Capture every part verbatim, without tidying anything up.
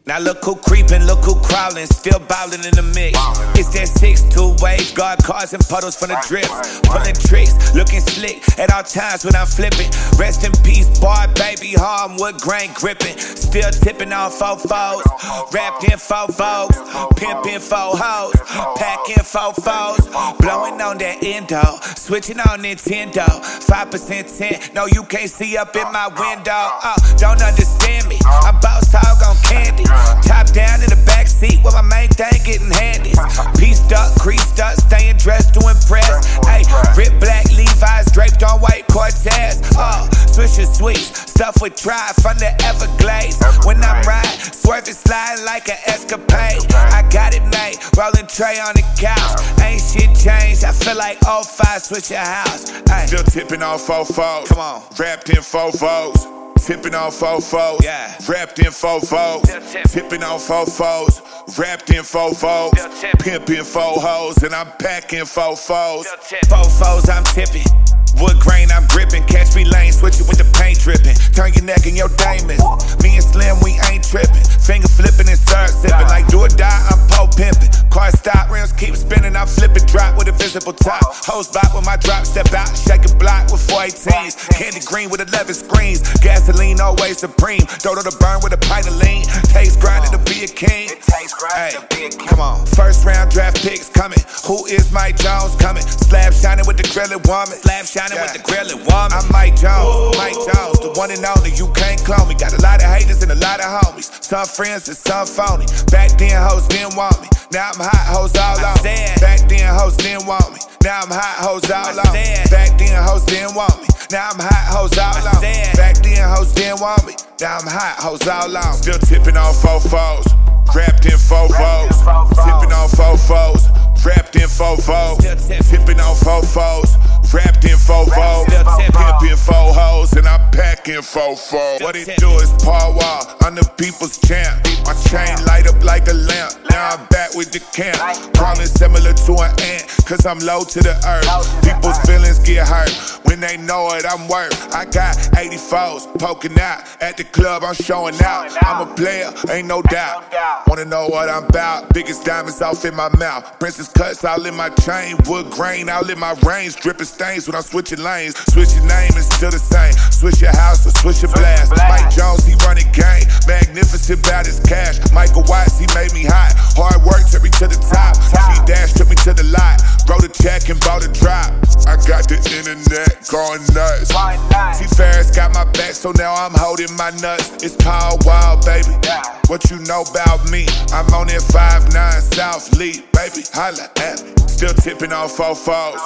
Now look who creepin', look who crawlin', still ballin' in the mix. It's that six two wave, guard cars and puddles from the drips. Pullin' tricks, looking slick at all times when I'm flippin'. Rest in peace, bar baby, hard wood grain grippin'. Still tippin' on fofos, wrapped in fofos, pimpin' fo hoes, packin' fofos, blowin' on that endo, switchin' on Nintendo. Five percent tint, no you can't see up in my window. Uh, don't understand me, I'm boss hog on candy. Top down in the back seat with my main thing getting handies. Pieced up, creased up, staying dressed to impress. Ayy, rip black Levi's draped on white Cortez. Oh, swisher sweets, stuff with drive from the Everglades. When I'm riding, swerving, sliding like an escapade. I got it made, rolling tray on the couch. Ain't shit changed, I feel like oh five, switch your house. Ay. Still tipping on fofos, come on, wrapped in fofos. Tipping on fofos, yeah. Wrapped in fofos. Tipping on fofos, wrapped in fofos. Pimping fo hoes, and I'm packing fofos. Fofos, I'm tipping. Wood grain, I'm gripping. Catch me lane, switch it with the paint dripping. Turn your neck and your diamonds. Me and Slim, we ain't tripping. Finger flipping and syrup sipping. Like do or die, I'm pole pimping. Car stop, rims keep spinning. I'm flipping drop with a visible top. Hose bop with my drop, step out, shake a block with four eighteens. Candy green with eleven screens. Gasoline always supreme. Dodo to burn with a pint of lean. Taste grinding to be a king. Hey, come on. First round draft picks coming. Who is Mike Jones coming? Slab shining with the grilling woman. Slab shining yeah. with the grilling woman. I'm Mike Jones, Mike Jones, the one and only. You can't clone me. Got a lot of haters and a lot of homies. Some friends and some phony. Back then hoes didn't want me. Now I'm hot hoes all on me. Back then hoes didn't want me. Now I'm hot hoes all on me. Back then hoes didn't want me. Now I'm hot hoes all on me. Back then hoes didn't want me. Now I'm hot hoes all on me. Still tipping on fofos, wrapped in fofos. Tipping on fofos, wrapped in fofos. Tipping on fofos, wrapped in fofos. Pimping fo hoes, and I'm packing fofos. What it do is Paul Wall, I'm the people's champ. My chain light up like a lamp. Now I'm back with the camp. Crawling similar to an ant, cause I'm low to the earth. People's feelings get hurt when they know it, I'm worth. I got eighty-fours poking out. At the club, I'm showing out. I'm a player, ain't no doubt. Wanna know what I'm about? Biggest diamonds off in my mouth. Princess cuts all in my chain. Wood grain all in my range. Dripping stains when I'm switching lanes. Switch your name, it's still the same. Switch your house or switch your blast. Mike Jones, he running game. Magnificent about his cash. Michael Watts, he made me hot. Hard work took me to the top. G-Dash took me to the lot. Wrote a check and bought a drop. I got the internet going nuts. T-Ferris got my back, so now I'm holding my nuts. It's Paul Wall, baby. What you know about me? I'm on that five nine South Lee, baby. Holla at me. Still tipping on fofos.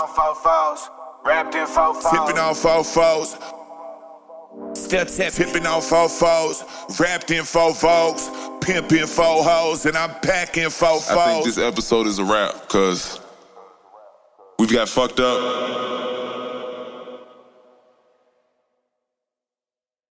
Wrapped in fofos. Tipping on fofos. Still tipping. Tipping on fofos. Wrapped in fofos. Pimping fo hoes, and I'm packing fofos. I think this episode is a wrap, cause we've got fucked up.